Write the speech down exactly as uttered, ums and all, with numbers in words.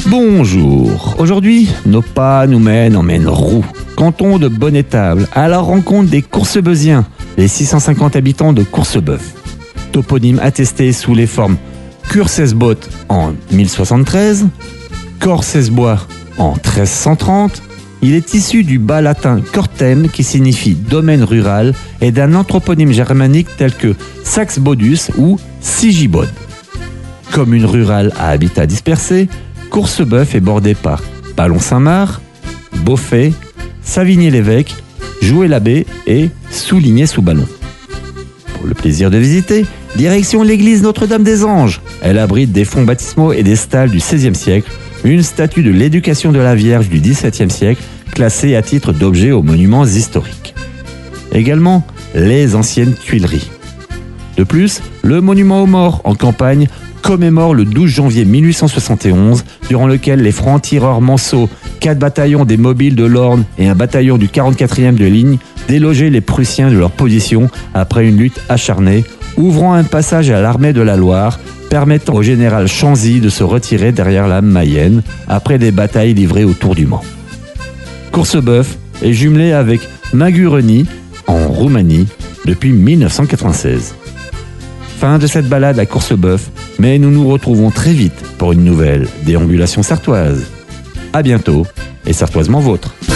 Bonjour. Aujourd'hui, nos pas nous mènent en Maine-Roux, canton de Bonnétable, à la rencontre des Courcebeusiens, les six cent cinquante habitants de Courcebeuf. Toponyme attesté sous les formes Curcesbot en mille soixante-treize, Corcesbois en treize cent trente, il est issu du bas latin cortem qui signifie domaine rural et d'un anthroponyme germanique tel que Saxbodus ou Sigibod. Commune rurale à habitat dispersé, Courcebeuf est bordée par Ballon-Saint-Marc, Beaufay, Savigny-l'Évêque, Joué-l'Abbé et Souligné-sous-Ballon. Pour le plaisir de visiter, direction l'église Notre-Dame-des-Anges. Elle abrite des fonts baptismaux et des stalles du seizième siècle, une statue de l'éducation de la Vierge du dix-septième siècle, classée à titre d'objet aux monuments historiques. Également, les anciennes Tuileries. De plus, le monument aux morts en campagne commémore le douze janvier mille huit cent soixante et onze, durant lequel les francs-tireurs manceaux, quatre bataillons des mobiles de l'Orne et un bataillon du quarante-quatrième de ligne délogeaient les Prussiens de leur position après une lutte acharnée, ouvrant un passage à l'armée de la Loire, permettant au général Chanzy de se retirer derrière la Mayenne après des batailles livrées autour du Mans. Courcebeuf est jumelé avec Magureni, en Roumanie, depuis mille neuf cent quatre-vingt-seize. Fin de cette balade à Courcebeuf, mais nous nous retrouvons très vite pour une nouvelle déambulation sartoise. À bientôt, et sartoisement vôtre.